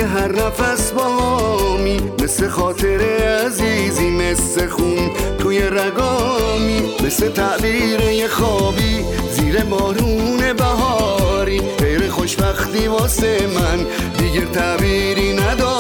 هر نفس بامی، مثل خاطر عزیزی، مثل خون توی رگامی، مثل تعبیر یه خوابی زیر بارون بهاری. غیر خوشبختی واسه من دیگه تعبیری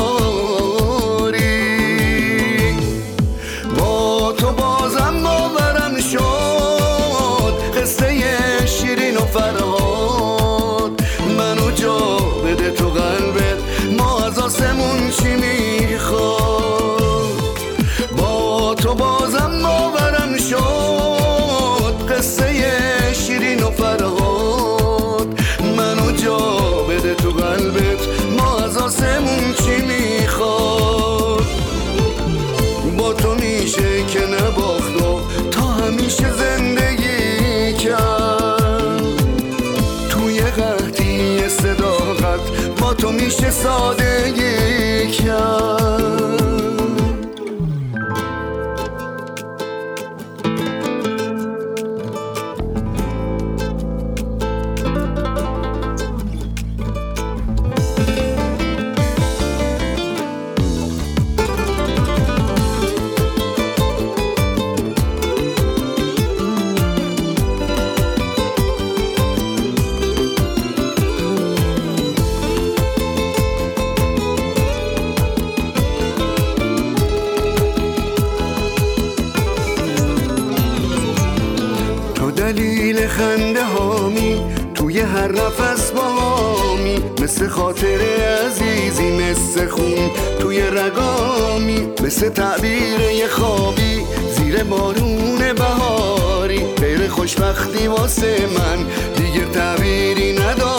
نداری. با تو بازم باورم شد قصه شیرین و فرهاد. منو جا بده تو قلبت، ما از آسمون چی میخواد. با تو بازم باورم شد قصه شیرین و فرهاد. منو جا بده تو قلبت، ما از آسمون چی میخواد. با تو میشه که نباخت و تا همیشه زندگی کرد. توی قحطی صداقت با تو میشه سادگی کرد. دلیل خنده هامی، توی هر نفس بامی، مثل خاطر عزیزی، مثل خون توی رگامی، مثل تعبیر یه خوابی زیر بارون بهاری. غیر خوشبختی واسه من دیگه تعبیری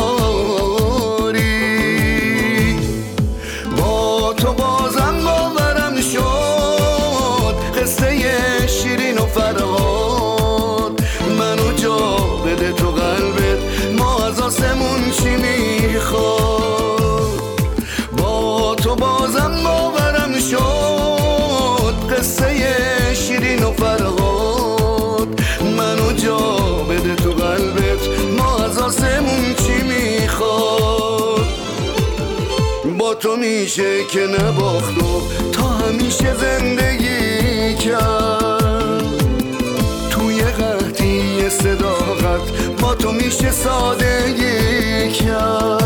نداری. با تو بازم باورم شد قصه شیرین و فرهاد. منو جا بده تو قلبت، ما از آسمون چی میخواد. با تو بازم باورم شد قصه شیرین و فرهاد. منو جا بده تو قلبت، ما از آسمون چی میخواد. با تو میشه که نباخت و تا همیشه زندگی کرد. توی قحطی صداقت با تو میشه سادگی کرد.